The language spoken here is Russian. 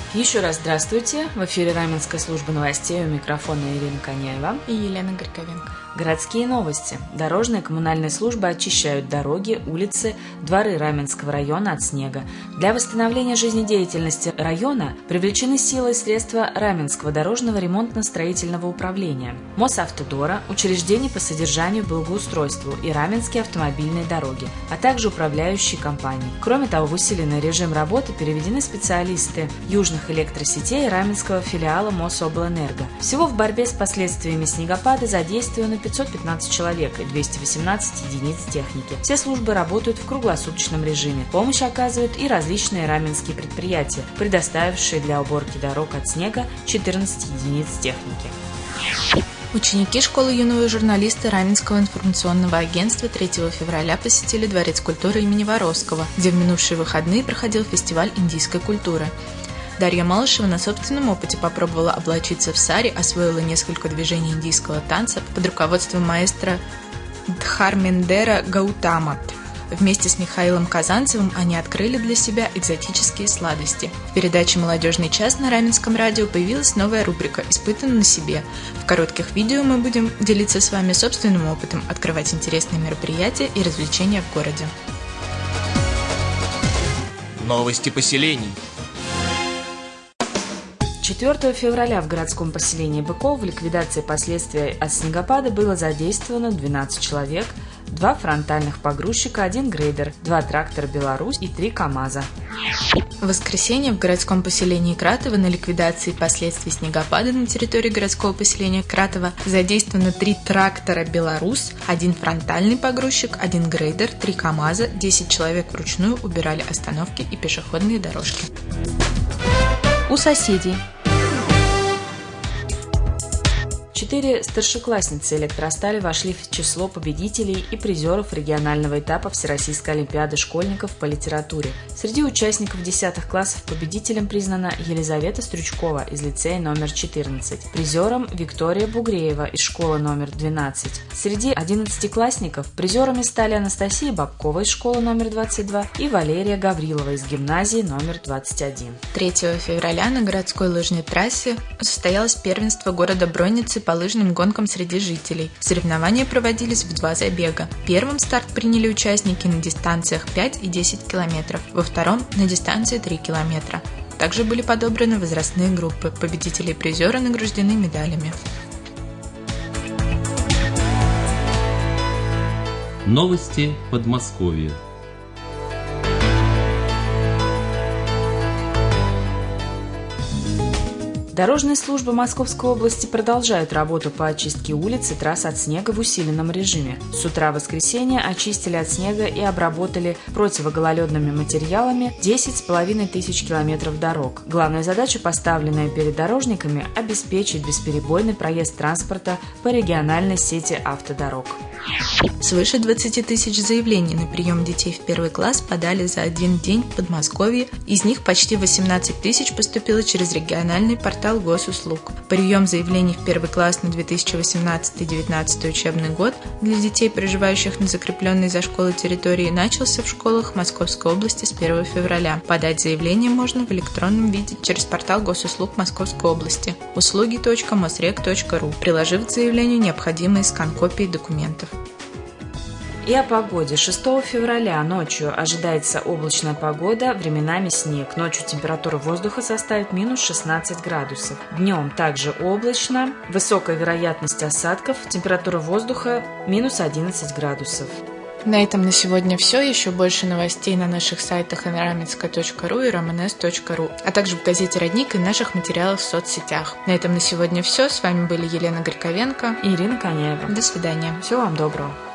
Еще раз здравствуйте. В эфире Раменская служба новостей. У микрофона Ирина Коняева и Елена Горьковенко. Городские новости. Дорожные и коммунальные службы очищают дороги, улицы, дворы Раменского района от снега. Для восстановления жизнедеятельности района привлечены силы и средства Раменского дорожного ремонтно-строительного управления, Мосавтодора, учреждений по содержанию и благоустройству и Раменские автомобильные дороги, а также управляющие компании. Кроме того, в усиленный режим работы переведены специалисты южных электросетей Раменского филиала Мособлэнерго. Всего в борьбе с последствиями снегопада задействовано 515 человек и 218 единиц техники. Все службы работают в круглосуточном режиме. Помощь оказывают и различные раменские предприятия, предоставившие для уборки дорог от снега 14 единиц техники. Ученики школы юного журналиста Раменского информационного агентства 3 февраля посетили Дворец культуры имени Воровского, где в минувшие выходные проходил фестиваль индийской культуры. Дарья Малышева на собственном опыте попробовала облачиться в сари, освоила несколько движений индийского танца под руководством маэстро Дхармендера Гаутама. Вместе с Михаилом Казанцевым они открыли для себя экзотические сладости. В передаче «Молодежный час» на Раменском радио появилась новая рубрика «Испытано на себе». В коротких видео мы будем делиться с вами собственным опытом, открывать интересные мероприятия и развлечения в городе. Новости поселений. 4 февраля в городском поселении Быков в ликвидации последствий от снегопада было задействовано 12 человек, 2 фронтальных погрузчика, 1 грейдер, 2 трактора «Беларусь» и 3 КАМАЗа. В воскресенье в городском поселении Кратово на ликвидации последствий снегопада на территории городского поселения Кратово задействовано 3 трактора «Беларусь», 1 фронтальный погрузчик, 1 грейдер, 3 КАМАЗа, 10 человек вручную убирали остановки и пешеходные дорожки. У соседей. 4 старшеклассницы электростали вошли в число победителей и призеров регионального этапа Всероссийской олимпиады школьников по литературе. Среди участников 10 классов победителем признана Елизавета Стрючкова из лицея номер 14, призером Виктория Бугреева из школы номер 12. Среди 11-классников призерами стали Анастасия Бабкова из школы номер 22 и Валерия Гаврилова из гимназии номер 21. 3 февраля на городской лыжной трассе состоялось первенство города Бронницы по лыжным гонкам среди жителей. Соревнования проводились в 2 забега. Первым старт приняли участники на дистанциях 5 и 10 километров, во втором на дистанции 3 километра. Также были подобраны возрастные группы. Победители и призеры награждены медалями. Новости Подмосковья. Дорожные службы Московской области продолжают работу по очистке улиц и трасс от снега в усиленном режиме. С утра воскресенья очистили от снега и обработали противогололедными материалами 10,5 тысяч километров дорог. Главная задача, поставленная перед дорожниками, обеспечить бесперебойный проезд транспорта по региональной сети автодорог. Свыше 20 тысяч заявлений на прием детей в 1 класс подали за один день в Подмосковье, из них почти 18 тысяч поступило через региональный портал госуслуг. Прием заявлений в 1 класс на 2018-2019 учебный год для детей, проживающих на закрепленной за школой территории, начался в школах Московской области с 1 февраля. Подать заявление можно в электронном виде через портал госуслуг Московской области услуги.mosreg.ru, приложив к заявлению необходимый скан копии документов. И о погоде. 6 февраля ночью ожидается облачная погода, временами снег. Ночью температура воздуха составит минус 16 градусов. Днем также облачно, высокая вероятность осадков, температура воздуха минус 11 градусов. На этом на сегодня все. Еще больше новостей на наших сайтах enraminska.ru и romanes.ru, а также в газете «Родник» и наших материалах в соцсетях. На этом на сегодня все. С вами были Елена Горьковенко и Ирина Коняева. До свидания. Всего вам доброго.